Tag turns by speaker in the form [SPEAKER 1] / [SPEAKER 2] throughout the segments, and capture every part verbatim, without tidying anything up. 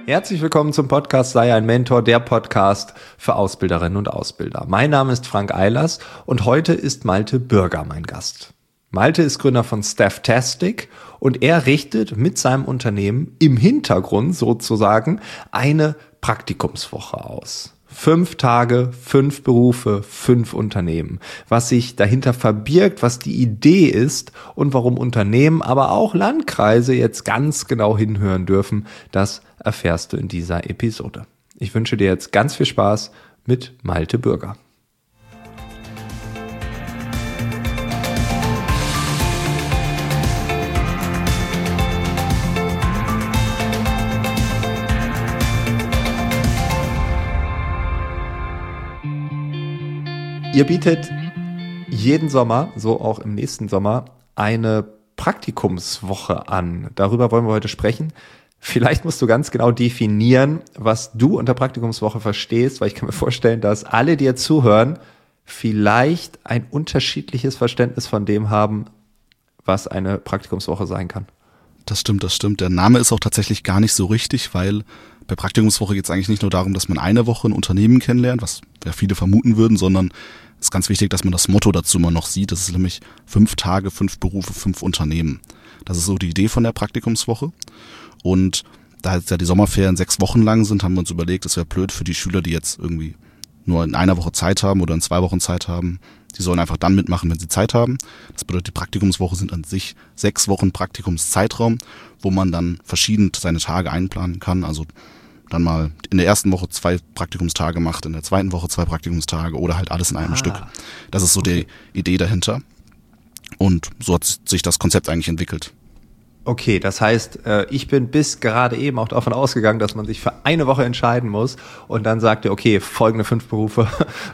[SPEAKER 1] Herzlich willkommen zum Podcast Sei ein Mentor, der Podcast für Ausbilderinnen und Ausbilder. Mein Name ist Frank Eilers und heute ist Malte Bürger mein Gast. Malte ist Gründer von Stafftastic und er richtet mit seinem Unternehmen im Hintergrund sozusagen eine Praktikumswoche aus. Fünf Tage, fünf Berufe, fünf Unternehmen. Was sich dahinter verbirgt, was die Idee ist und warum Unternehmen, aber auch Landkreise jetzt ganz genau hinhören dürfen, das erfährst du in dieser Episode. Ich wünsche dir jetzt ganz viel Spaß mit Malte Bürger. Ihr bietet jeden Sommer, so auch im nächsten Sommer, eine Praktikumswoche an. Darüber wollen wir heute sprechen. Vielleicht musst du ganz genau definieren, was du unter Praktikumswoche verstehst, weil ich kann mir vorstellen, dass alle, die jetzt zuhören, vielleicht ein unterschiedliches Verständnis von dem haben, was eine Praktikumswoche sein kann.
[SPEAKER 2] Das stimmt, das stimmt. Der Name ist auch tatsächlich gar nicht so richtig, weil bei Praktikumswoche geht es eigentlich nicht nur darum, dass man eine Woche ein Unternehmen kennenlernt, was ja viele vermuten würden, sondern es ist ganz wichtig, dass man das Motto dazu immer noch sieht. Das ist nämlich fünf Tage, fünf Berufe, fünf Unternehmen. Das ist so die Idee von der Praktikumswoche. Und da jetzt ja die Sommerferien sechs Wochen lang sind, haben wir uns überlegt, es wäre blöd für die Schüler, die jetzt irgendwie nur in einer Woche Zeit haben oder in zwei Wochen Zeit haben. Die sollen einfach dann mitmachen, wenn sie Zeit haben. Das bedeutet, die Praktikumswoche sind an sich sechs Wochen Praktikumszeitraum, wo man dann verschieden seine Tage einplanen kann. Also dann mal in der ersten Woche zwei Praktikumstage macht, in der zweiten Woche zwei Praktikumstage oder halt alles in einem ah, Stück. Das ist so okay. Die Idee dahinter. Und so hat sich das Konzept eigentlich entwickelt.
[SPEAKER 1] Okay, das heißt, ich bin bis gerade eben auch davon ausgegangen, dass man sich für eine Woche entscheiden muss und dann sagt ihr, okay, folgende fünf Berufe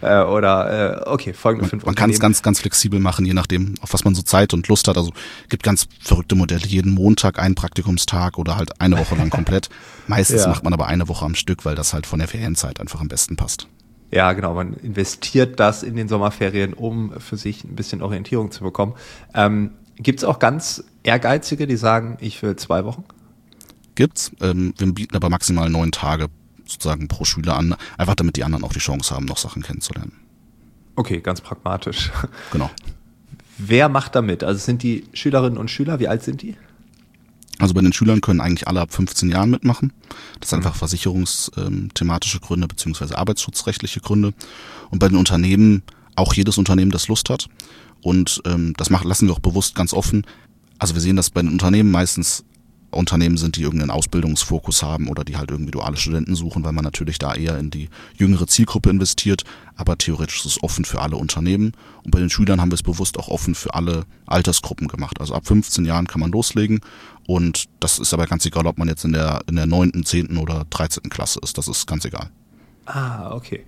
[SPEAKER 1] oder okay, folgende
[SPEAKER 2] man,
[SPEAKER 1] fünf
[SPEAKER 2] Man kann es ganz, ganz flexibel machen, je nachdem, auf was man so Zeit und Lust hat. Also gibt ganz verrückte Modelle, jeden Montag einen Praktikumstag oder halt eine Woche lang komplett. Meistens ja. macht man aber eine Woche am Stück, weil das halt von der Ferienzeit einfach am besten passt.
[SPEAKER 1] Ja, genau, man investiert das in den Sommerferien, um für sich ein bisschen Orientierung zu bekommen. Ähm, Gibt es auch ganz Ehrgeizige, die sagen, ich will zwei Wochen?
[SPEAKER 2] Gibt's. Ähm, wir bieten aber maximal neun Tage sozusagen pro Schüler an, einfach damit die anderen auch die Chance haben, noch Sachen kennenzulernen.
[SPEAKER 1] Okay, ganz pragmatisch.
[SPEAKER 2] Genau.
[SPEAKER 1] Wer macht da mit? Also sind die Schülerinnen und Schüler, wie alt sind die?
[SPEAKER 2] Also bei den Schülern können eigentlich alle ab fünfzehn Jahren mitmachen. Das sind einfach versicherungsthematische Gründe beziehungsweise arbeitsschutzrechtliche Gründe. Und bei den Unternehmen auch jedes Unternehmen, das Lust hat. Und ähm, das machen, lassen wir auch bewusst ganz offen. Also wir sehen, dass bei den Unternehmen meistens Unternehmen sind, die irgendeinen Ausbildungsfokus haben oder die halt irgendwie duale Studenten suchen, weil man natürlich da eher in die jüngere Zielgruppe investiert. Aber theoretisch ist es offen für alle Unternehmen. Und bei den Schülern haben wir es bewusst auch offen für alle Altersgruppen gemacht. Also ab fünfzehn Jahren kann man loslegen. Und das ist aber ganz egal, ob man jetzt in der in der neunten, zehnten oder dreizehnten Klasse ist. Das ist ganz egal.
[SPEAKER 1] Ah, okay.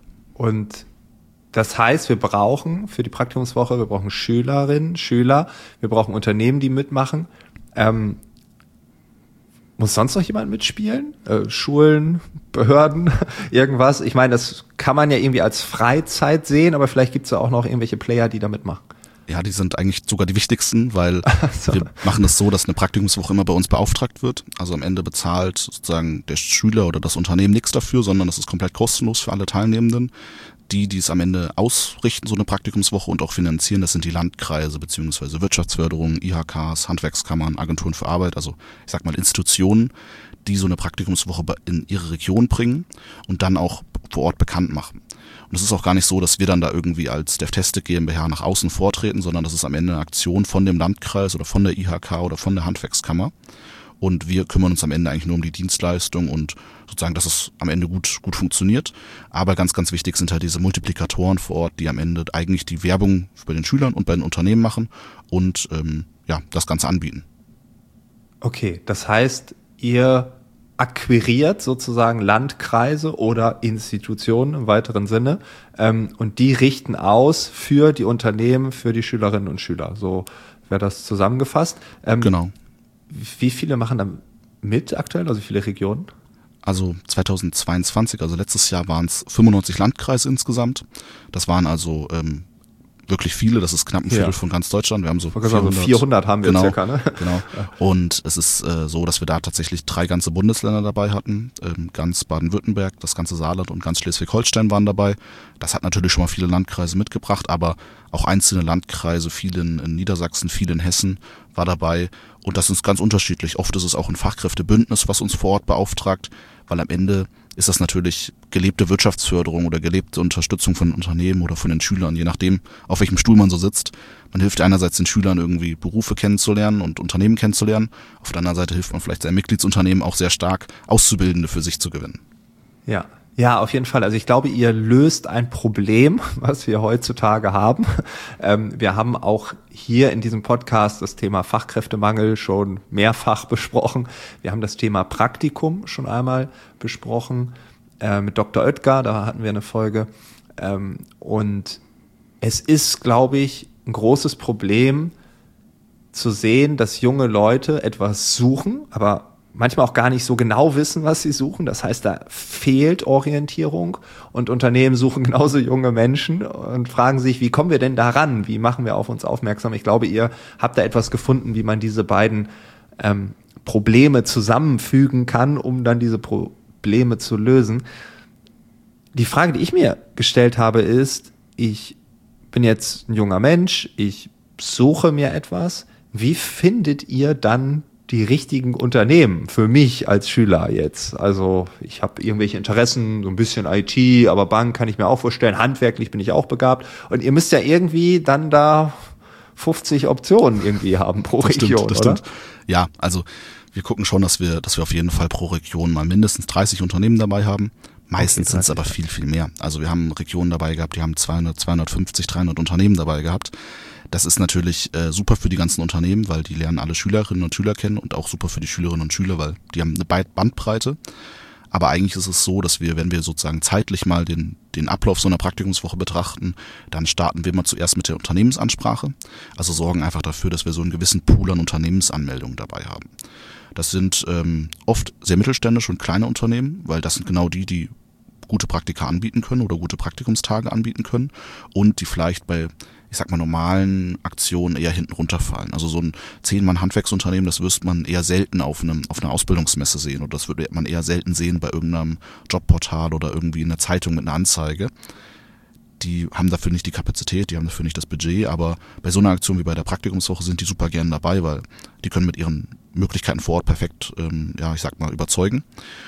[SPEAKER 1] Und das heißt, wir brauchen für die Praktikumswoche, wir brauchen Schülerinnen, Schüler, wir brauchen Unternehmen, die mitmachen. Ähm, muss sonst noch jemand mitspielen? Äh, Schulen, Behörden, irgendwas? Ich meine, das kann man ja irgendwie als Freizeit sehen, aber vielleicht gibt es ja auch noch irgendwelche Player, die da mitmachen.
[SPEAKER 2] Ja, die sind eigentlich sogar die wichtigsten, weil so. wir machen es so, dass eine Praktikumswoche immer bei uns beauftragt wird. Also am Ende bezahlt sozusagen der Schüler oder das Unternehmen nichts dafür, sondern das ist komplett kostenlos für alle Teilnehmenden. Die, die es am Ende ausrichten, so eine Praktikumswoche und auch finanzieren, das sind die Landkreise beziehungsweise Wirtschaftsförderung, I H Ks, Handwerkskammern, Agenturen für Arbeit, also ich sag mal Institutionen, die so eine Praktikumswoche in ihre Region bringen und dann auch vor Ort bekannt machen. Und es ist auch gar nicht so, dass wir dann da irgendwie als Stafftastic GmbH nach außen vortreten, sondern das ist am Ende eine Aktion von dem Landkreis oder von der I H K oder von der Handwerkskammer. Und wir kümmern uns am Ende eigentlich nur um die Dienstleistung und sozusagen, dass es am Ende gut gut funktioniert. Aber ganz, ganz wichtig sind halt diese Multiplikatoren vor Ort, die am Ende eigentlich die Werbung bei den Schülern und bei den Unternehmen machen und ähm, ja das Ganze anbieten.
[SPEAKER 1] Okay, das heißt, ihr akquiriert sozusagen Landkreise oder Institutionen im weiteren Sinne ähm, und die richten aus für die Unternehmen, für die Schülerinnen und Schüler. So wäre das zusammengefasst. Ähm,
[SPEAKER 2] genau.
[SPEAKER 1] Wie viele machen da mit aktuell, also wie viele Regionen?
[SPEAKER 2] Also zweitausendzweiundzwanzig, also letztes Jahr waren es fünfundneunzig Landkreise insgesamt. Das waren also ähm, wirklich viele, das ist knapp ein Viertel
[SPEAKER 1] Ja.
[SPEAKER 2] von ganz Deutschland. Wir haben so
[SPEAKER 1] vierhundert, vierhundert haben wir
[SPEAKER 2] genau,
[SPEAKER 1] circa, ne?
[SPEAKER 2] Genau. Und es ist äh, so, dass wir da tatsächlich drei ganze Bundesländer dabei hatten. Ähm, ganz Baden-Württemberg, das ganze Saarland und ganz Schleswig-Holstein waren dabei. Das hat natürlich schon mal viele Landkreise mitgebracht, aber auch einzelne Landkreise, viele in, in Niedersachsen, viele in Hessen war dabei. Und das ist ganz unterschiedlich. Oft ist es auch ein Fachkräftebündnis, was uns vor Ort beauftragt, weil am Ende ist das natürlich gelebte Wirtschaftsförderung oder gelebte Unterstützung von Unternehmen oder von den Schülern, je nachdem, auf welchem Stuhl man so sitzt. Man hilft einerseits den Schülern irgendwie Berufe kennenzulernen und Unternehmen kennenzulernen. Auf der anderen Seite hilft man vielleicht seinem Mitgliedsunternehmen auch sehr stark, Auszubildende für sich zu gewinnen.
[SPEAKER 1] Ja. Ja, auf jeden Fall. Also ich glaube, ihr löst ein Problem, was wir heutzutage haben. Ähm, wir haben auch hier in diesem Podcast das Thema Fachkräftemangel schon mehrfach besprochen. Wir haben das Thema Praktikum schon einmal besprochen äh, mit Doktor Oetker, da hatten wir eine Folge. Ähm, und es ist, glaube ich, ein großes Problem zu sehen, dass junge Leute etwas suchen, aber manchmal auch gar nicht so genau wissen, was sie suchen. Das heißt, da fehlt Orientierung und Unternehmen suchen genauso junge Menschen und fragen sich, wie kommen wir denn daran? Wie machen wir auf uns aufmerksam? Ich glaube, ihr habt da etwas gefunden, wie man diese beiden ähm, Probleme zusammenfügen kann, um dann diese Probleme zu lösen. Die Frage, die ich mir gestellt habe, ist, ich bin jetzt ein junger Mensch, ich suche mir etwas. Wie findet ihr dann die richtigen Unternehmen für mich als Schüler jetzt? Also ich habe irgendwelche Interessen, so ein bisschen I T, aber Bank kann ich mir auch vorstellen, handwerklich bin ich auch begabt und ihr müsst ja irgendwie dann da fünfzig Optionen irgendwie haben pro
[SPEAKER 2] das
[SPEAKER 1] Region,
[SPEAKER 2] stimmt, das
[SPEAKER 1] oder?
[SPEAKER 2] Stimmt. Ja, also wir gucken schon, dass wir, dass wir auf jeden Fall pro Region mal mindestens dreißig Unternehmen dabei haben. Meistens
[SPEAKER 1] Okay,
[SPEAKER 2] sind es aber viel, viel mehr. Also wir haben Regionen dabei gehabt, die haben zweihundert, zweihundertfünfzig, dreihundert Unternehmen dabei gehabt. Das ist natürlich äh, super für die ganzen Unternehmen, weil die lernen alle Schülerinnen und Schüler kennen und auch super für die Schülerinnen und Schüler, weil die haben eine Bandbreite. Aber eigentlich ist es so, dass wir, wenn wir sozusagen zeitlich mal den, den Ablauf so einer Praktikumswoche betrachten, dann starten wir mal zuerst mit der Unternehmensansprache. Also sorgen einfach dafür, dass wir so einen gewissen Pool an Unternehmensanmeldungen dabei haben. Das sind ähm, oft sehr mittelständische und kleine Unternehmen, weil das sind genau die, die gute Praktika anbieten können oder gute Praktikumstage anbieten können und die vielleicht bei, ich sag mal, normalen Aktionen eher hinten runterfallen. Also so ein Zehn-Mann-Handwerksunternehmen, das wirst man eher selten auf einem auf einer Ausbildungsmesse sehen oder das würde man eher selten sehen bei irgendeinem Jobportal oder irgendwie in einer Zeitung mit einer Anzeige. Die haben dafür nicht die Kapazität, die haben dafür nicht das Budget, aber bei so einer Aktion wie bei der Praktikumswoche sind die super gern dabei, weil die können mit ihren Möglichkeiten vor Ort perfekt, ähm, ja, ich sag mal, überzeugen.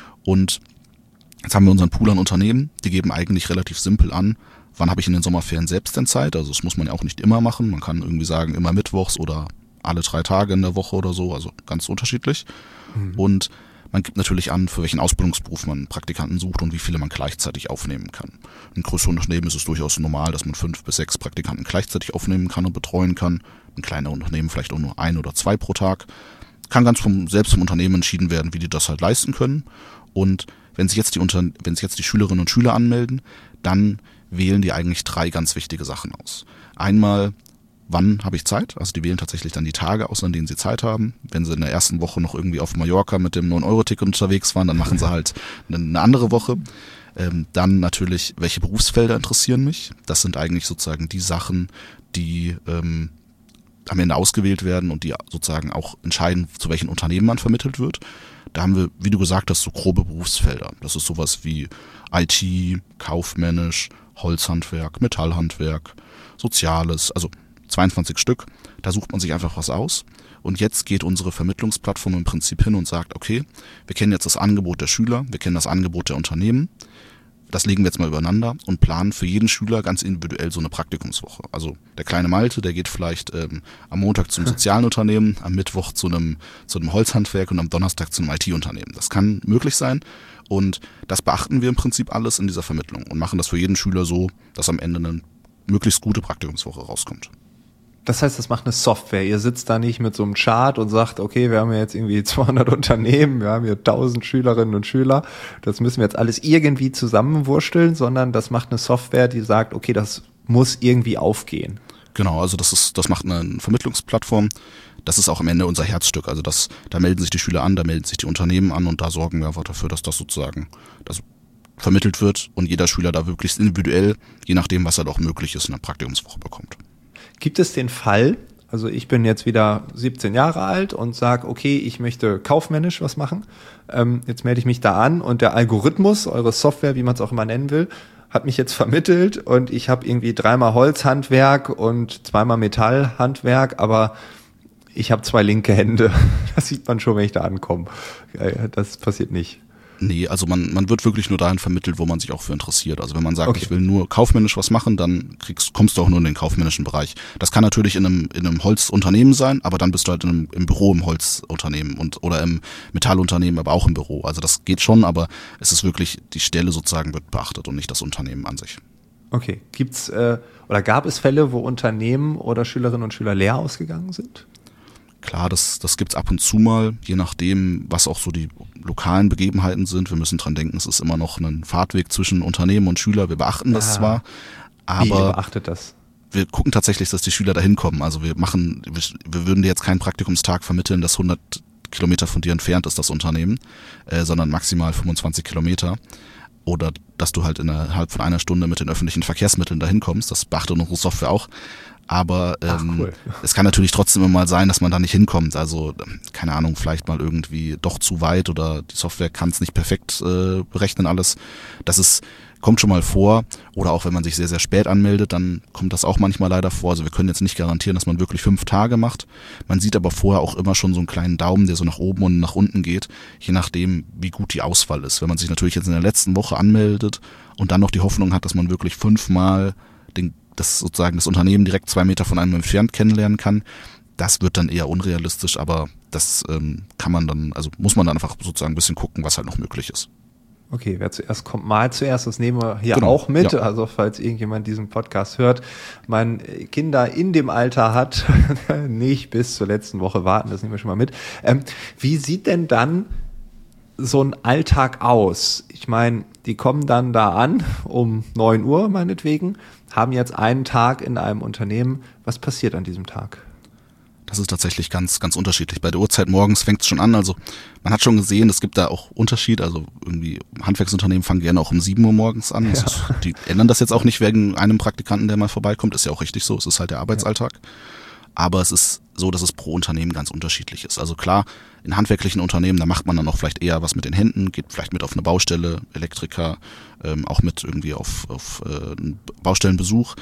[SPEAKER 2] Und jetzt haben wir unseren Pool an Unternehmen, die geben eigentlich relativ simpel an, wann habe ich in den Sommerferien selbst denn Zeit, also das muss man ja auch nicht immer machen, man kann irgendwie sagen, immer mittwochs oder alle drei Tage in der Woche oder so, also ganz unterschiedlich. Mhm. Und man gibt natürlich an, für welchen Ausbildungsberuf man Praktikanten sucht und wie viele man gleichzeitig aufnehmen kann. In größeren Unternehmen ist es durchaus normal, dass man fünf bis sechs Praktikanten gleichzeitig aufnehmen kann und betreuen kann. In kleineren Unternehmen vielleicht auch nur ein oder zwei pro Tag. Kann ganz vom, selbst vom Unternehmen entschieden werden, wie die das halt leisten können. Und wenn sich jetzt die Unter- wenn sich jetzt die Schülerinnen und Schüler anmelden, dann wählen die eigentlich drei ganz wichtige Sachen aus. Einmal, wann habe ich Zeit? Also die wählen tatsächlich dann die Tage aus, an denen sie Zeit haben. Wenn sie in der ersten Woche noch irgendwie auf Mallorca mit dem neun Euro Ticket unterwegs waren, dann machen sie halt eine andere Woche. Ähm, dann natürlich, welche Berufsfelder interessieren mich? Das sind eigentlich sozusagen die Sachen, die ähm, am Ende ausgewählt werden und die sozusagen auch entscheiden, zu welchen Unternehmen man vermittelt wird. Da haben wir, wie du gesagt hast, so grobe Berufsfelder. Das ist sowas wie I T, kaufmännisch, Holzhandwerk, Metallhandwerk, Soziales, also zweiundzwanzig Stück. Da sucht man sich einfach was aus. Und jetzt geht unsere Vermittlungsplattform im Prinzip hin und sagt, okay, wir kennen jetzt das Angebot der Schüler, wir kennen das Angebot der Unternehmen. Das legen wir jetzt mal übereinander und planen für jeden Schüler ganz individuell so eine Praktikumswoche. Also der kleine Malte, der geht vielleicht ähm, am Montag zum sozialen Unternehmen, am Mittwoch zu einem zu einem Holzhandwerk und am Donnerstag zu einem I T-Unternehmen. Das kann möglich sein und das beachten wir im Prinzip alles in dieser Vermittlung und machen das für jeden Schüler so, dass am Ende eine möglichst gute Praktikumswoche rauskommt.
[SPEAKER 1] Das heißt, das macht eine Software. Ihr sitzt da nicht mit so einem Chart und sagt, okay, wir haben ja jetzt irgendwie zweihundert Unternehmen, wir haben hier tausend Schülerinnen und Schüler, das müssen wir jetzt alles irgendwie zusammenwursteln, sondern das macht eine Software, die sagt, okay, das muss irgendwie aufgehen.
[SPEAKER 2] Genau, also das ist, das macht eine Vermittlungsplattform. Das ist auch am Ende unser Herzstück. Also das, da melden sich die Schüler an, da melden sich die Unternehmen an und da sorgen wir einfach dafür, dass das sozusagen das vermittelt wird und jeder Schüler da wirklich individuell, je nachdem, was halt auch möglich ist, eine Praktikumswoche bekommt.
[SPEAKER 1] Gibt es den Fall, also ich bin jetzt wieder siebzehn Jahre alt und sage, okay, ich möchte kaufmännisch was machen. Ähm, jetzt melde ich mich da an und der Algorithmus, eure Software, wie man es auch immer nennen will, hat mich jetzt vermittelt und ich habe irgendwie dreimal Holzhandwerk und zweimal Metallhandwerk, aber ich habe zwei linke Hände. Das sieht man schon, wenn ich da ankomme. Das passiert nicht.
[SPEAKER 2] Nee, also man, man wird wirklich nur dahin vermittelt, wo man sich auch für interessiert. Also wenn man sagt,
[SPEAKER 1] Okay.
[SPEAKER 2] ich will nur kaufmännisch was machen, dann kriegst, kommst du auch nur in den kaufmännischen Bereich. Das kann natürlich in einem, in einem Holzunternehmen sein, aber dann bist du halt in einem, im Büro im Holzunternehmen und oder im Metallunternehmen, aber auch im Büro. Also das geht schon, aber es ist wirklich, die Stelle sozusagen wird beachtet und nicht das Unternehmen an sich.
[SPEAKER 1] Okay. Gibt's äh, oder gab es Fälle, wo Unternehmen oder Schülerinnen und Schüler leer ausgegangen sind?
[SPEAKER 2] Klar, das, das gibt's ab und zu mal, je nachdem, was auch so die lokalen Begebenheiten sind. Wir müssen dran denken, es ist immer noch ein Fahrtweg zwischen Unternehmen und Schüler. Wir beachten das
[SPEAKER 1] Ah,
[SPEAKER 2] zwar,
[SPEAKER 1] Wie ihr
[SPEAKER 2] aber
[SPEAKER 1] beachtet das?
[SPEAKER 2] wir gucken tatsächlich, dass die Schüler da hinkommen. Also wir machen, wir, wir würden dir jetzt keinen Praktikumstag vermitteln, das hundert Kilometer von dir entfernt ist, das Unternehmen, äh, sondern maximal fünfundzwanzig Kilometer. Oder dass du halt innerhalb von einer Stunde mit den öffentlichen Verkehrsmitteln dahin kommst. Das beachtet unsere Software auch. Aber ähm,
[SPEAKER 1] Ach, cool.
[SPEAKER 2] es kann natürlich trotzdem immer mal sein, dass man da nicht hinkommt. Also, keine Ahnung, vielleicht mal irgendwie doch zu weit oder die Software kann es nicht perfekt äh, berechnen alles. Das ist, kommt schon mal vor. Oder auch wenn man sich sehr, sehr spät anmeldet, dann kommt das auch manchmal leider vor. Also wir können jetzt nicht garantieren, dass man wirklich fünf Tage macht. Man sieht aber vorher auch immer schon so einen kleinen Daumen, der so nach oben und nach unten geht, je nachdem, wie gut die Auswahl ist. Wenn man sich natürlich jetzt in der letzten Woche anmeldet und dann noch die Hoffnung hat, dass man wirklich fünfmal den das sozusagen das Unternehmen direkt zwei Meter von einem entfernt kennenlernen kann, das wird dann eher unrealistisch, aber das ähm, kann man dann, also muss man dann einfach sozusagen ein bisschen gucken, was halt noch möglich ist.
[SPEAKER 1] Okay, wer zuerst kommt, mal zuerst, das nehmen wir hier
[SPEAKER 2] Genau,
[SPEAKER 1] auch mit.
[SPEAKER 2] ja.
[SPEAKER 1] Also falls irgendjemand diesen Podcast hört, man Kinder in dem Alter hat, nicht bis zur letzten Woche warten, das nehmen wir schon mal mit. Ähm, wie sieht denn dann so ein Alltag aus? Ich meine, die kommen dann da an um neun Uhr meinetwegen, haben jetzt einen Tag in einem Unternehmen. Was passiert an diesem Tag?
[SPEAKER 2] Das ist tatsächlich ganz, ganz unterschiedlich. Bei der Uhrzeit morgens fängt es schon an. Also man hat schon gesehen, es gibt da auch Unterschied. Also irgendwie Handwerksunternehmen fangen gerne auch um sieben Uhr morgens an. Das ist, die ändern das jetzt auch nicht wegen einem Praktikanten, der mal vorbeikommt. Ist ja auch richtig so. Es ist halt der Arbeitsalltag. Aber es ist so, dass es pro Unternehmen ganz unterschiedlich ist. Also klar, in handwerklichen Unternehmen, da macht man dann auch vielleicht eher was mit den Händen, geht vielleicht mit auf eine Baustelle, Elektriker, ähm, auch mit irgendwie auf, auf äh, einen Baustellenbesuch.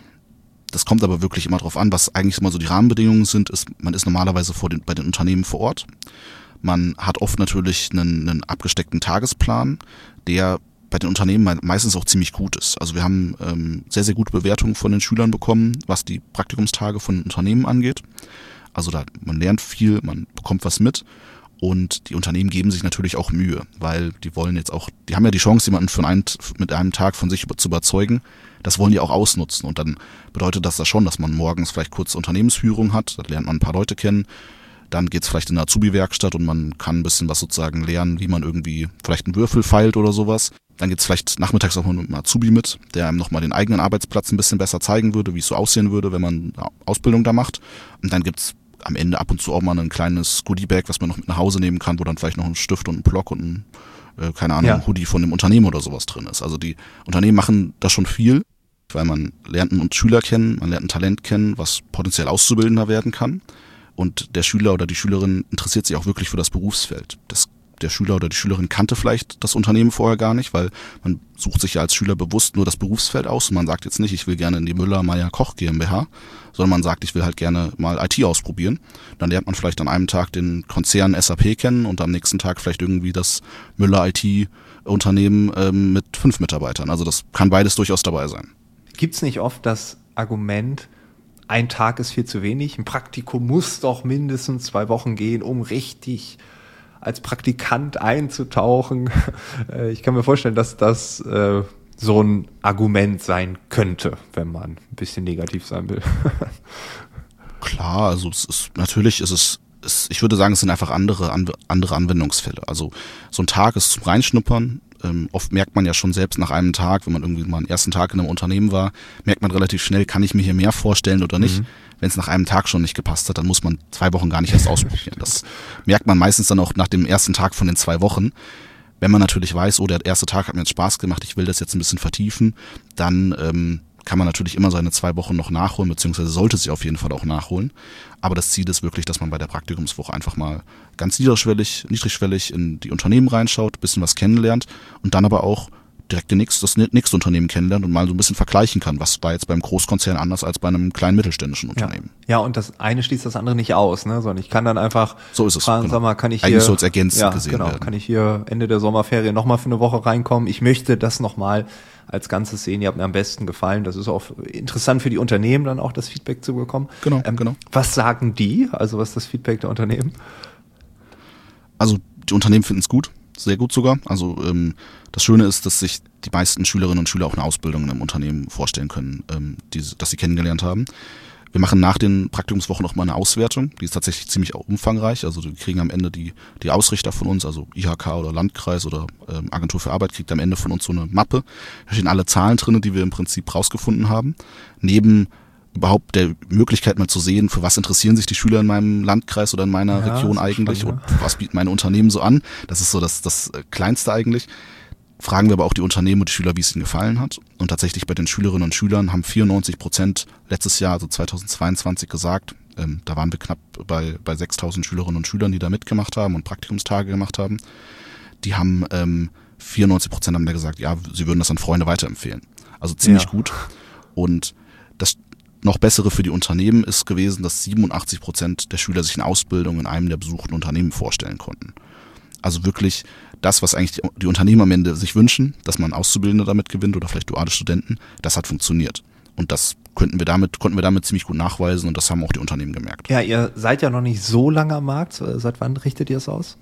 [SPEAKER 2] Das kommt aber wirklich immer drauf an, was eigentlich immer so die Rahmenbedingungen sind, ist, man ist normalerweise vor den, bei den Unternehmen vor Ort. Man hat oft natürlich einen, einen abgesteckten Tagesplan, der bei den Unternehmen meistens auch ziemlich gut ist. Also wir haben ähm, sehr, sehr gute Bewertungen von den Schülern bekommen, was die Praktikumstage von den Unternehmen angeht. Also da, man lernt viel, man bekommt was mit und die Unternehmen geben sich natürlich auch Mühe, weil die wollen jetzt auch, die haben ja die Chance, jemanden für einen, mit einem Tag von sich zu überzeugen. Das wollen die auch ausnutzen und dann bedeutet das da schon, dass man morgens vielleicht kurz Unternehmensführung hat, da lernt man ein paar Leute kennen. Dann geht's vielleicht in eine Azubi-Werkstatt und man kann ein bisschen was sozusagen lernen, wie man irgendwie vielleicht einen Würfel feilt oder sowas. Dann geht's vielleicht nachmittags auch mal mit einem Azubi mit, der einem nochmal den eigenen Arbeitsplatz ein bisschen besser zeigen würde, wie es so aussehen würde, wenn man eine Ausbildung da macht. Und dann gibt's am Ende ab und zu auch mal ein kleines Goodie-Bag, was man noch mit nach Hause nehmen kann, wo dann vielleicht noch ein Stift und ein Block und ein, äh, keine Ahnung,
[SPEAKER 1] Ja.
[SPEAKER 2] ein Hoodie von dem Unternehmen oder sowas drin ist. Also die Unternehmen machen da schon viel, weil man lernt einen Schüler kennen, man lernt ein Talent kennen, was potenziell Auszubildender werden kann. Und der Schüler oder die Schülerin interessiert sich auch wirklich für das Berufsfeld. Das, der Schüler oder die Schülerin kannte vielleicht das Unternehmen vorher gar nicht, weil man sucht sich ja als Schüler bewusst nur das Berufsfeld aus und man sagt jetzt nicht, ich will gerne in die Müller-Meyer-Koch GmbH, sondern man sagt, ich will halt gerne mal I T ausprobieren. Dann lernt man vielleicht an einem Tag den Konzern S A P kennen und am nächsten Tag vielleicht irgendwie das Müller-I T-Unternehmen ähm, mit fünf Mitarbeitern. Also das kann beides durchaus dabei sein.
[SPEAKER 1] Gibt's nicht oft das Argument, ein Tag ist viel zu wenig, ein Praktikum muss doch mindestens zwei Wochen gehen, um richtig als Praktikant einzutauchen? Ich kann mir vorstellen, dass das äh, so ein Argument sein könnte, wenn man ein bisschen negativ sein will.
[SPEAKER 2] Klar, also es ist natürlich ist es, es ich würde sagen, es sind einfach andere andere Anwendungsfälle. Also so ein Tag ist zum Reinschnuppern. Ähm, oft merkt man ja schon selbst nach einem Tag, wenn man irgendwie mal einen ersten Tag in einem Unternehmen war, merkt man relativ schnell, kann ich mir hier mehr vorstellen oder nicht. Mhm. Wenn es nach einem Tag schon nicht gepasst hat, dann muss man zwei Wochen gar nicht erst ausprobieren. Das merkt man meistens dann auch nach dem ersten Tag von den zwei Wochen. Wenn man natürlich weiß, oh, der erste Tag hat mir jetzt Spaß gemacht, ich will das jetzt ein bisschen vertiefen, dann ähm, kann man natürlich immer seine zwei Wochen noch nachholen, beziehungsweise sollte sie auf jeden Fall auch nachholen. Aber das Ziel ist wirklich, dass man bei der Praktikumswoche einfach mal ganz niedrigschwellig, niedrigschwellig in die Unternehmen reinschaut, bisschen was kennenlernt und dann aber auch direkt den nächsten, das nächste Unternehmen kennenlernt und mal so ein bisschen vergleichen kann. Was war jetzt beim Großkonzern anders als bei einem kleinen mittelständischen Unternehmen?
[SPEAKER 1] Ja, ja, und das eine schließt das andere nicht aus, ne? Sondern ich kann dann einfach
[SPEAKER 2] so ist es,
[SPEAKER 1] fragen,
[SPEAKER 2] genau.
[SPEAKER 1] sag mal, kann ich hier,
[SPEAKER 2] eigentlich soll es ergänzend
[SPEAKER 1] ja,
[SPEAKER 2] gesehen
[SPEAKER 1] genau,
[SPEAKER 2] werden.
[SPEAKER 1] Kann ich hier Ende der Sommerferien nochmal für eine Woche reinkommen? Ich möchte das nochmal als Ganzes sehen. Ihr habt mir am besten gefallen. Das ist auch interessant für die Unternehmen, dann auch das Feedback zu bekommen.
[SPEAKER 2] Genau,
[SPEAKER 1] ähm,
[SPEAKER 2] genau.
[SPEAKER 1] Was sagen die? Also was ist das Feedback der Unternehmen?
[SPEAKER 2] Also die Unternehmen finden es gut. Sehr gut sogar. Also ähm, das Schöne ist, dass sich die meisten Schülerinnen und Schüler auch eine Ausbildung in einem Unternehmen vorstellen können, ähm, die, das sie kennengelernt haben. Wir machen nach den Praktikumswochen noch mal eine Auswertung. Die ist tatsächlich ziemlich umfangreich. Also wir kriegen am Ende die, die Ausrichter von uns, also I H K oder Landkreis oder ähm, Agentur für Arbeit, kriegt am Ende von uns so eine Mappe. Da stehen alle Zahlen drin, die wir im Prinzip rausgefunden haben. Neben überhaupt der Möglichkeit mal zu sehen, für was interessieren sich die Schüler in meinem Landkreis oder in meiner ja, Region eigentlich spannend, und was bieten meine Unternehmen so an. Das ist so das, das Kleinste eigentlich. Fragen wir aber auch die Unternehmen und die Schüler, wie es ihnen gefallen hat. Und tatsächlich bei den Schülerinnen und Schülern haben vierundneunzig Prozent letztes Jahr, also zweitausendzweiundzwanzig, gesagt, ähm, da waren wir knapp bei, bei sechstausend Schülerinnen und Schülern, die da mitgemacht haben und Praktikumstage gemacht haben. Die haben ähm, vierundneunzig Prozent haben da gesagt, ja, sie würden das an Freunde weiterempfehlen. Also ziemlich ja. gut. Und das noch bessere für die Unternehmen ist gewesen, dass siebenundachtzig Prozent der Schüler sich eine Ausbildung in einem der besuchten Unternehmen vorstellen konnten. Also wirklich das, was eigentlich die, die Unternehmen am Ende sich wünschen, dass man Auszubildende damit gewinnt oder vielleicht duale Studenten, das hat funktioniert. Und das könnten wir damit, konnten wir damit ziemlich gut nachweisen und das haben auch die Unternehmen gemerkt.
[SPEAKER 1] Ja, ihr seid ja noch nicht so lange am Markt. Seit wann richtet ihr es aus?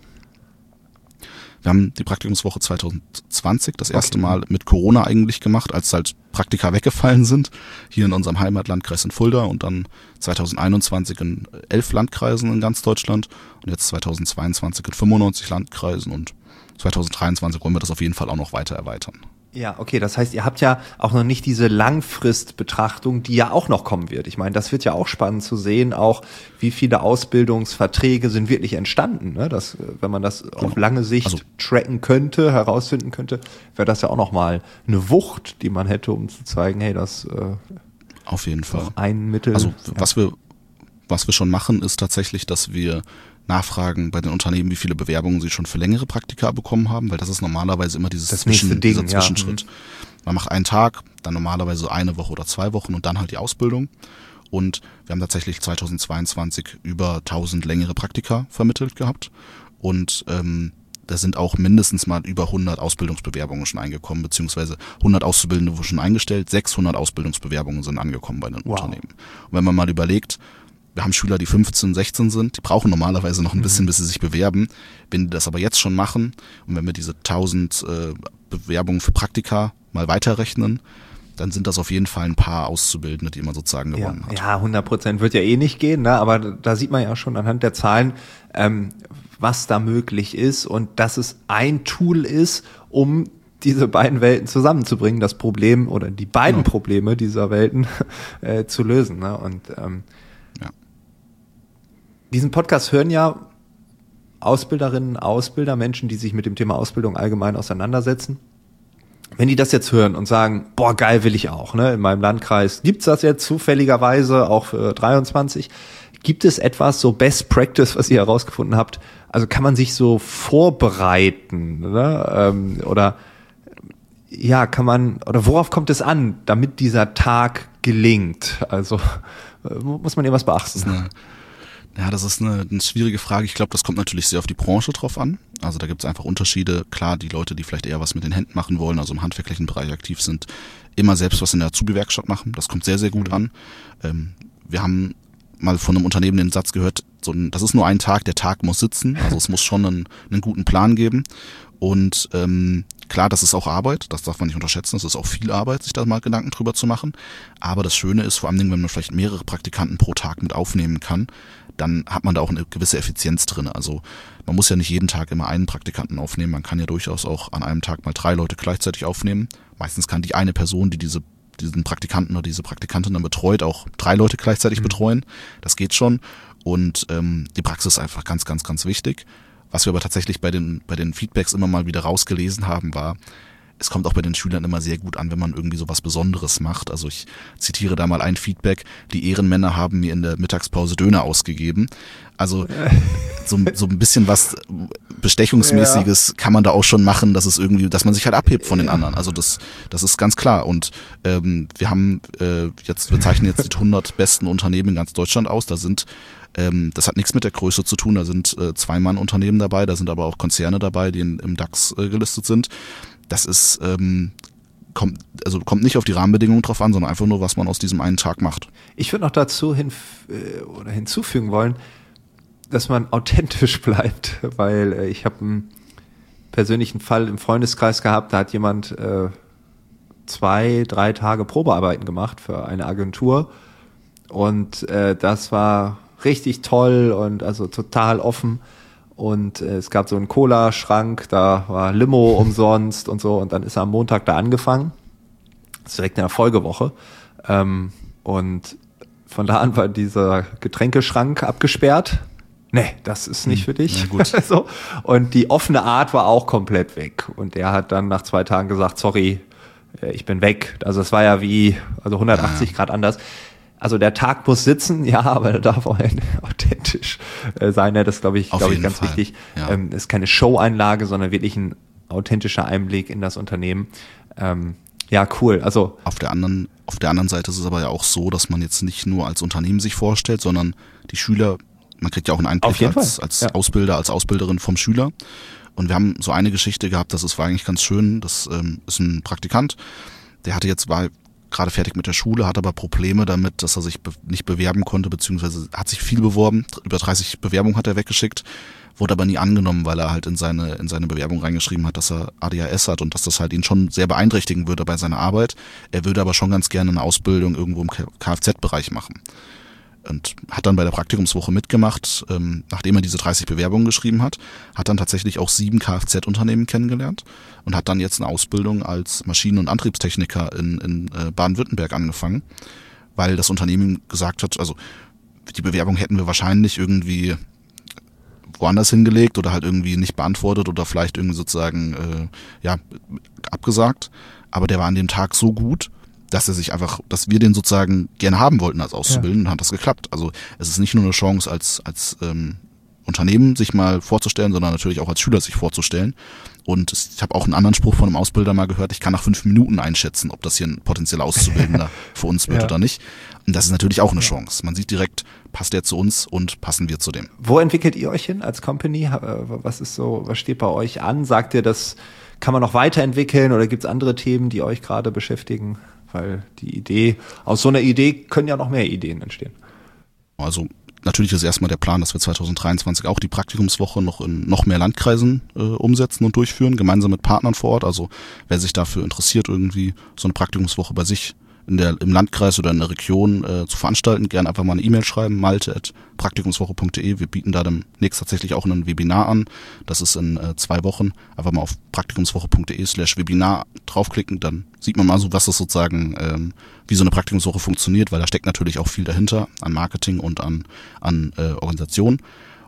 [SPEAKER 2] Wir haben die Praktikumswoche zweitausendzwanzig das erste okay. Mal mit Corona eigentlich gemacht, als halt Praktika weggefallen sind, hier in unserem Heimatlandkreis in Fulda und dann zweitausendeinundzwanzig in elf Landkreisen in ganz Deutschland und jetzt zweitausendzweiundzwanzig in fünfundneunzig Landkreisen und zweitausenddreiundzwanzig wollen wir das auf jeden Fall auch noch weiter erweitern.
[SPEAKER 1] Ja, okay, das heißt, ihr habt ja auch noch nicht diese Langfristbetrachtung, die ja auch noch kommen wird. Ich meine, das wird ja auch spannend zu sehen, auch wie viele Ausbildungsverträge sind wirklich entstanden. Ne? Das, wenn man das genau. auf lange Sicht also, tracken könnte, herausfinden könnte, wäre das ja auch nochmal eine Wucht, die man hätte, um zu zeigen, hey, das äh,
[SPEAKER 2] auf jeden Fall
[SPEAKER 1] ein Mittel.
[SPEAKER 2] Also
[SPEAKER 1] ja.
[SPEAKER 2] was wir was wir schon machen, ist tatsächlich, dass wir nachfragen bei den Unternehmen, wie viele Bewerbungen sie schon für längere Praktika bekommen haben, weil das ist normalerweise immer dieses
[SPEAKER 1] das
[SPEAKER 2] Zwischen,
[SPEAKER 1] Ding,
[SPEAKER 2] dieser Zwischenschritt.
[SPEAKER 1] Ja.
[SPEAKER 2] Man macht einen Tag, dann normalerweise eine Woche oder zwei Wochen und dann halt die Ausbildung. Und wir haben tatsächlich zweitausendzweiundzwanzig über tausend längere Praktika vermittelt gehabt. Und ähm, da sind auch mindestens mal über hundert Ausbildungsbewerbungen schon eingekommen, beziehungsweise hundert Auszubildende wurden schon eingestellt, sechshundert Ausbildungsbewerbungen sind angekommen bei den wow. Unternehmen. Und wenn man mal überlegt, wir haben Schüler, die fünfzehn, sechzehn sind, die brauchen normalerweise noch ein bisschen, mhm. bis sie sich bewerben. Wenn die das aber jetzt schon machen und wenn wir diese tausend äh, Bewerbungen für Praktika mal weiterrechnen, dann sind das auf jeden Fall ein paar Auszubildende, die man sozusagen gewonnen
[SPEAKER 1] ja,
[SPEAKER 2] hat.
[SPEAKER 1] Ja, hundert Prozent wird ja eh nicht gehen, ne? Aber da sieht man ja schon anhand der Zahlen, ähm, was da möglich ist und dass es ein Tool ist, um diese beiden Welten zusammenzubringen, das Problem oder die beiden genau. Probleme dieser Welten äh, zu lösen. Ne? Und ähm, ja. diesen Podcast hören ja Ausbilderinnen, Ausbilder, Menschen, die sich mit dem Thema Ausbildung allgemein auseinandersetzen. Wenn die das jetzt hören und sagen, boah, geil, will ich auch, ne? In meinem Landkreis gibt's das jetzt zufälligerweise auch für dreiundzwanzig. Gibt es etwas, so Best Practice, was ihr herausgefunden habt? Also kann man sich so vorbereiten, ne? Ähm, oder ja, kann man, oder worauf kommt es an, damit dieser Tag gelingt? Also muss man irgendwas beachten?
[SPEAKER 2] Das ist eine, ja, das ist eine, eine schwierige Frage. Ich glaube, das kommt natürlich sehr auf die Branche drauf an. Also da gibt es einfach Unterschiede. Klar, die Leute, die vielleicht eher was mit den Händen machen wollen, also im handwerklichen Bereich aktiv sind, immer selbst was in der Azubi-Werkstatt machen. Das kommt sehr, sehr gut an. Ähm, wir haben mal von einem Unternehmen den Satz gehört, so ein, das ist nur ein Tag, der Tag muss sitzen. Also es muss schon einen, einen guten Plan geben. Und ähm, klar, das ist auch Arbeit, das darf man nicht unterschätzen, das ist auch viel Arbeit, sich da mal Gedanken drüber zu machen. Aber das Schöne ist vor allem, wenn man vielleicht mehrere Praktikanten pro Tag mit aufnehmen kann, dann hat man da auch eine gewisse Effizienz drin. Also man muss ja nicht jeden Tag immer einen Praktikanten aufnehmen, man kann ja durchaus auch an einem Tag mal drei Leute gleichzeitig aufnehmen. Meistens kann die eine Person, die diese diesen Praktikanten oder diese Praktikantin dann betreut, auch drei Leute gleichzeitig mhm. betreuen. Das geht schon. Und ähm, die Praxis ist einfach ganz, ganz, ganz wichtig. Was wir aber tatsächlich bei den bei den Feedbacks immer mal wieder rausgelesen haben, war, es kommt auch bei den Schülern immer sehr gut an, wenn man irgendwie so was Besonderes macht. Also ich zitiere da mal ein Feedback: Die Ehrenmänner haben mir in der Mittagspause Döner ausgegeben. Also so, so ein bisschen was Bestechungsmäßiges ja. kann man da auch schon machen, dass es irgendwie, dass man sich halt abhebt von den anderen. Also das, das ist ganz klar. Und ähm, wir haben äh, jetzt, wir zeichnen jetzt die hundert besten Unternehmen in ganz Deutschland aus. Da sind ähm, das hat nichts mit der Größe zu tun. Da sind äh, Zwei-Mann-Unternehmen dabei, da sind aber auch Konzerne dabei, die in, im DAX äh, gelistet sind. Das ist ähm, kommt also kommt nicht auf die Rahmenbedingungen drauf an, sondern einfach nur, was man aus diesem einen Tag macht.
[SPEAKER 1] Ich würde noch dazu hin, äh, oder hinzufügen wollen, dass man authentisch bleibt, weil äh, ich habe einen persönlichen Fall im Freundeskreis gehabt, da hat jemand äh, zwei, drei Tage Probearbeiten gemacht für eine Agentur und äh, das war richtig toll und also total offen und äh, es gab so einen Cola-Schrank, da war Limo umsonst und so und dann ist er am Montag da angefangen, das ist direkt in der Folgewoche ähm, und von da an war dieser Getränkeschrank abgesperrt. Nee, das ist nicht für dich. Ja, gut. So. Und die offene Art war auch komplett weg. Und er hat dann nach zwei Tagen gesagt, sorry, ich bin weg. Also es war ja wie, also hundertachtzig ja. Grad anders. Also der Tag muss sitzen, ja, aber er darf auch authentisch sein. Das ist, glaube ich, glaube ich, ganz Fall. wichtig. Ja. Ähm, ist keine Show-Einlage, sondern wirklich ein authentischer Einblick in das Unternehmen. Ähm, ja, cool. Also
[SPEAKER 2] auf der anderen, auf der anderen Seite ist es aber ja auch so, dass man jetzt nicht nur als Unternehmen sich vorstellt, sondern die Schüler, man kriegt ja auch einen Einblick als, als ja. Ausbilder, als Ausbilderin vom Schüler. Und wir haben so eine Geschichte gehabt, das ist, war eigentlich ganz schön. Das ähm, ist ein Praktikant, der hatte jetzt, war gerade fertig mit der Schule, hat aber Probleme damit, dass er sich be- nicht bewerben konnte, beziehungsweise hat sich viel beworben. Über dreißig Bewerbungen hat er weggeschickt, wurde aber nie angenommen, weil er halt in seine, in seine Bewerbung reingeschrieben hat, dass er A D H S hat und dass das halt ihn schon sehr beeinträchtigen würde bei seiner Arbeit. Er würde aber schon ganz gerne eine Ausbildung irgendwo im Kfz-Bereich machen. Und hat dann bei der Praktikumswoche mitgemacht, ähm, nachdem er diese dreißig Bewerbungen geschrieben hat, hat dann tatsächlich auch sieben Kfz-Unternehmen kennengelernt und hat dann jetzt eine Ausbildung als Maschinen- und Antriebstechniker in, in äh, Baden-Württemberg angefangen, weil das Unternehmen gesagt hat, also die Bewerbung hätten wir wahrscheinlich irgendwie woanders hingelegt oder halt irgendwie nicht beantwortet oder vielleicht irgendwie sozusagen äh, ja abgesagt, aber der war an dem Tag so gut, dass er sich einfach, dass wir den sozusagen gerne haben wollten als Auszubildenden, ja. hat das geklappt. Also es ist nicht nur eine Chance als als ähm, Unternehmen sich mal vorzustellen, sondern natürlich auch als Schüler sich vorzustellen. Und ich habe auch einen anderen Spruch von einem Ausbilder mal gehört, ich kann nach fünf Minuten einschätzen, ob das hier ein potenzieller Auszubildender für uns wird ja. oder nicht. Und das ist natürlich auch eine Chance. Man sieht direkt, passt der zu uns und passen wir zu dem.
[SPEAKER 1] Wo entwickelt ihr euch hin als Company? Was ist so, was steht bei euch an? Sagt ihr, das kann man noch weiterentwickeln oder gibt es andere Themen, die euch gerade beschäftigen? Weil die Idee, aus so einer Idee können ja noch mehr Ideen entstehen.
[SPEAKER 2] Also natürlich ist erstmal der Plan, dass wir zwanzig dreiundzwanzig auch die Praktikumswoche noch in noch mehr Landkreisen äh, umsetzen und durchführen, gemeinsam mit Partnern vor Ort. Also wer sich dafür interessiert, irgendwie so eine Praktikumswoche bei sich in der, im Landkreis oder in der Region äh, zu veranstalten, gerne einfach mal eine E-Mail schreiben, malte at praktikumswoche punkt de. Wir bieten da demnächst tatsächlich auch ein Webinar an. Das ist in äh, zwei Wochen. Einfach mal auf praktikumswoche punkt de slash Webinar draufklicken, dann sieht man mal so, was das sozusagen, ähm, wie so eine Praktikumswoche funktioniert, weil da steckt natürlich auch viel dahinter an Marketing und an, an äh, Organisation.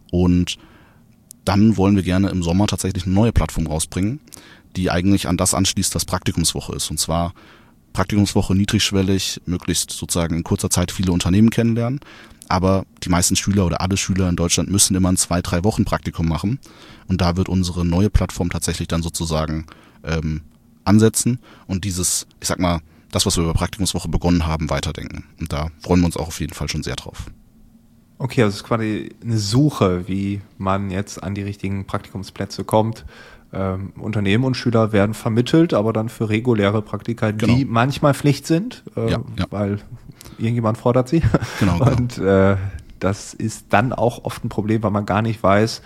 [SPEAKER 2] Und dann wollen wir gerne im Sommer tatsächlich eine neue Plattform rausbringen, die eigentlich an das anschließt, was Praktikumswoche ist. Und zwar Praktikumswoche niedrigschwellig, möglichst sozusagen in kurzer Zeit viele Unternehmen kennenlernen. Aber die meisten Schüler oder alle Schüler in Deutschland müssen immer ein zwei, drei Wochen Praktikum machen. Und da wird unsere neue Plattform tatsächlich dann sozusagen ähm, ansetzen und dieses, ich sag mal, das, was wir über Praktikumswoche begonnen haben, weiterdenken. Und da freuen wir uns auch auf jeden Fall schon sehr drauf.
[SPEAKER 1] Okay, also es ist quasi eine Suche, wie man jetzt an die richtigen Praktikumsplätze kommt. Ähm, Unternehmen und Schüler werden vermittelt, aber dann für reguläre Praktika, genau. die manchmal Pflicht sind, äh, ja, ja. weil irgendjemand fordert sie. Genau, und genau. Äh, das ist dann auch oft ein Problem, weil man gar nicht weiß,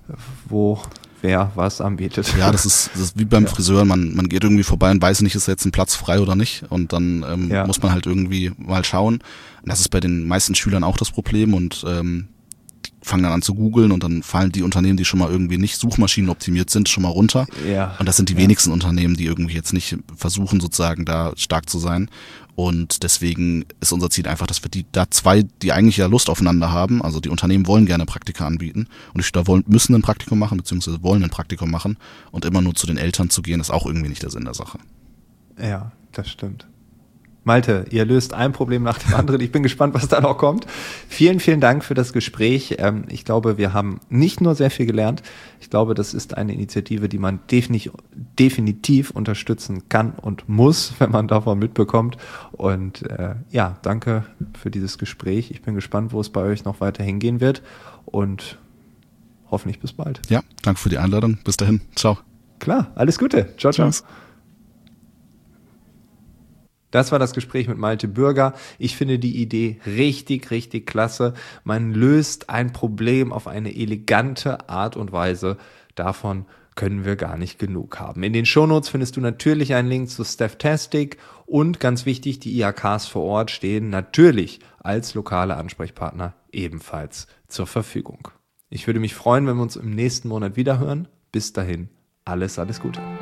[SPEAKER 1] wo wer was anbietet.
[SPEAKER 2] Ja, das ist, das ist wie beim ja. Friseur, man, man geht irgendwie vorbei und weiß nicht, ist jetzt ein Platz frei oder nicht und dann ähm, ja. muss man halt irgendwie mal schauen. Und das ist bei den meisten Schülern auch das Problem und ähm, fangen dann an zu googeln und dann fallen die Unternehmen, die schon mal irgendwie nicht suchmaschinenoptimiert sind, schon mal runter.
[SPEAKER 1] Ja.
[SPEAKER 2] Und das sind die
[SPEAKER 1] ja.
[SPEAKER 2] wenigsten Unternehmen, die irgendwie jetzt nicht versuchen, sozusagen da stark zu sein. Und deswegen ist unser Ziel einfach, dass wir die da zwei, die eigentlich ja Lust aufeinander haben, also die Unternehmen wollen gerne Praktika anbieten und die Schüler wollen, müssen ein Praktikum machen, beziehungsweise wollen ein Praktikum machen und immer nur zu den Eltern zu gehen, ist auch irgendwie nicht der Sinn der Sache.
[SPEAKER 1] Ja, das stimmt. Malte, ihr löst ein Problem nach dem anderen. Ich bin gespannt, was da noch kommt. Vielen, vielen Dank für das Gespräch. Ich glaube, wir haben nicht nur sehr viel gelernt. Ich glaube, das ist eine Initiative, die man definitiv, definitiv unterstützen kann und muss, wenn man davon mitbekommt. Und äh, ja, danke für dieses Gespräch. Ich bin gespannt, wo es bei euch noch weiter hingehen wird. Und hoffentlich bis bald.
[SPEAKER 2] Ja, danke für die Einladung. Bis dahin. Ciao.
[SPEAKER 1] Klar, alles Gute. Ciao, ciao.
[SPEAKER 2] Tschüss.
[SPEAKER 1] Das war das Gespräch mit Malte Bürger. Ich finde die Idee richtig, richtig klasse. Man löst ein Problem auf eine elegante Art und Weise. Davon können wir gar nicht genug haben. In den Shownotes findest du natürlich einen Link zu Stafftastic und ganz wichtig, die I H Ks vor Ort stehen natürlich als lokale Ansprechpartner ebenfalls zur Verfügung. Ich würde mich freuen, wenn wir uns im nächsten Monat wiederhören. Bis dahin, alles, alles Gute.